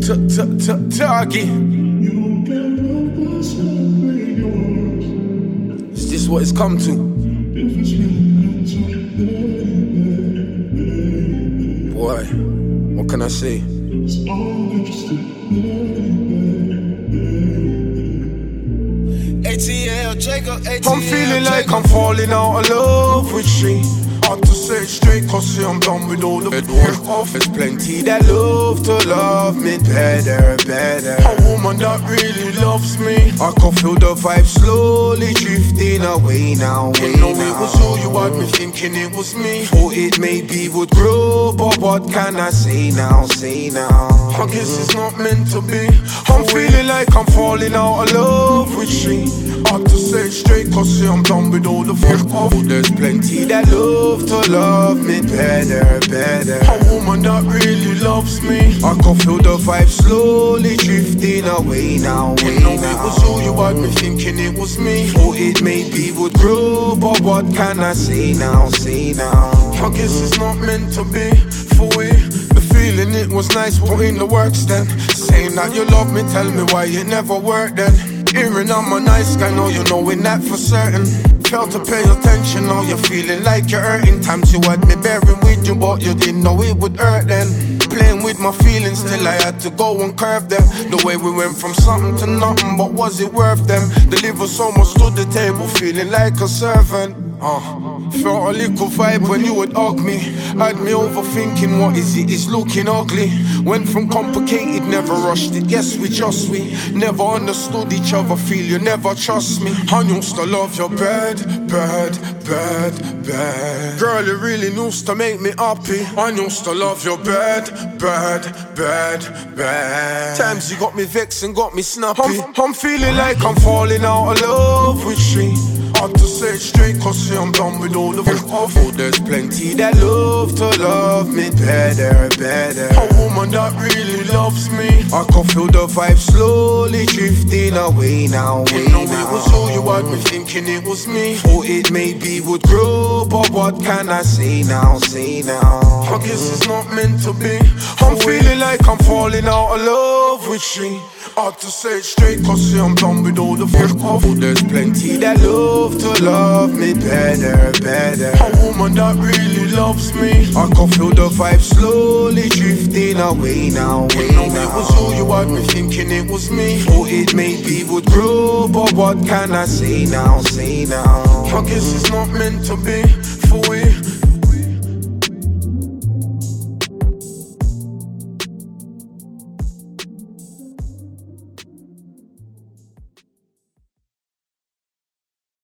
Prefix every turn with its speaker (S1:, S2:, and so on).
S1: Target. Is this what it's come to? Boy, what can I say?
S2: ATL, Jacob, ATL,
S1: I'm feeling like I'm falling out of love with she. Hard to say it straight, cause see I'm done with all the work off. There's plenty that love to love me better. A woman that really loves me. I can feel the vibe slowly drifting away now. Didn't know it was you, you had me thinking it was me. Thought it maybe would grow, but what can I say now, I guess it's not meant to be. I'm feeling like I'm falling out of love with she. Hard to say it straight, cause see I'm done with all the fuck off. There's plenty that love to love me better. A woman that really loves me. I can feel the vibe slowly drifting away now. Didn't know it was you, you had me thinking it was me. Thought it maybe would grow, but what can I say now, I guess it's not meant to be for we. The feeling it was nice, put in the works then. Saying that you love me, tell me why it never worked then. Hearing I'm a nice guy, know you knowing that for certain. Failed to pay attention, now you're feeling like you're hurting. Times you had me bearing with you, but you didn't know it would hurt then. Playing with my feelings till I had to go and curve them. The way we went from something to nothing, but was it worth them? Deliver so much to the table, feeling like a servant. Felt a little vibe when you would hug me. Had me overthinking, what is it, it's looking ugly. Went from complicated, never rushed it. Yes, we never understood each other. Feel you never trust me. I used to love your bad. Girl, you really used to make me happy. I used to love your bad. Times you got me vexed and got me snappy. I'm feeling like I'm falling out of love with she. Hard to say it straight, cause see I'm done with all the fuck off. There's plenty that love to love me better. A woman that really loves me. I can feel the vibe slowly drifting away now. Didn't know it was you, you had me thinking it was me. Thought it maybe would grow, but what can I say now, I guess it's not meant to be. I'm feeling like I'm falling out of love with she. Hard to say it straight, cause see I'm done with all the fuck off. There's plenty that love to love me better. A woman that really loves me. I can feel the vibe slowly drifting away now. Didn't know it was you, you had me thinking it was me. Thought it maybe would grow, but what can I say now, I guess it's not meant to be for we.